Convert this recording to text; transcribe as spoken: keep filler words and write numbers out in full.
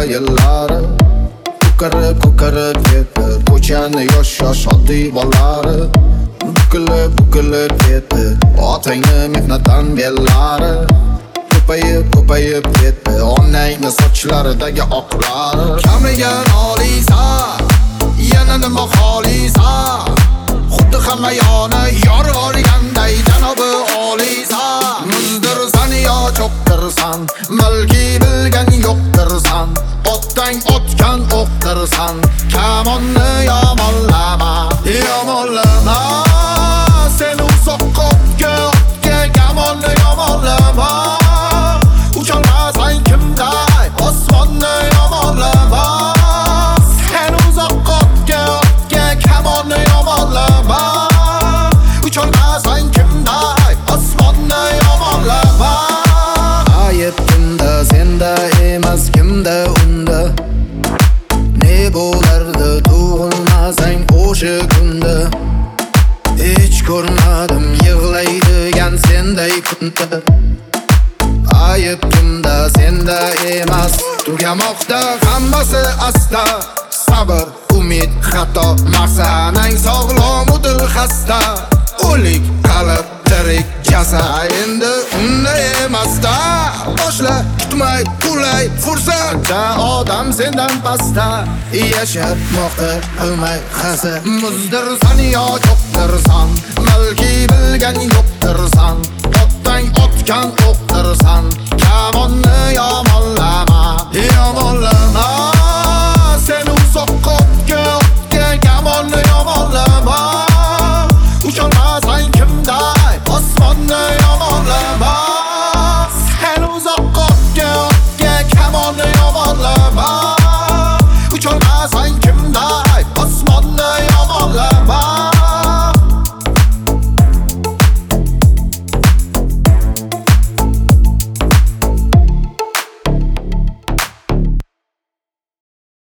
yillari ko'karib ko'karib ketdi ko'chani yosh yosh oddiy bolalari. Bukilib bukilib ketdi otangni mehnatdan bellari. Ko'payib ko'payib ketdi onangni sochlaridagi oqlari. Kamigan oliysan, yana nima xohlaysan? Xuddi hamma yoni yor olganday janobi oliysan. Muzdirsan yo cho'qtirsan, balki bilgan yo'qtirsan. Otdan otgan o'qtirsan, kamonni yomonlama, yomonlama. Sen uzoqqa otga otga kamonni yomonlama. Ucholmasan kimday osmonni yomonlama. Sen uzoqqa otga otga kamonni yomonlama. Ucholmasan kimday osmonni yomonlama. Ayib kimda senda emas kimda unda. Ne bo'lardi tug'ilmasang o'sha kunda. Hech ko'rmadim yig'laydigan senday kunda. Ayib kimda senda emas, tugamoqda hammasi asta. Sabr, umid, xato, maqsanang sog'lom udil xasta. O'lik qalb tirik jasad endi unday emasda. Boshla kutmay qulay fursatda odam sendan pastda. Yashatmoqda qilmay hasad, muzdirsan yo cho'qtirsan, balki bilgan yo'qtirsan. Otdan otgan o'qtirsan, kamonni yomonlama, yomonlama. Sen uzoqqa otga otga kamonni yomonlama. Ucholmasan kimday osmonni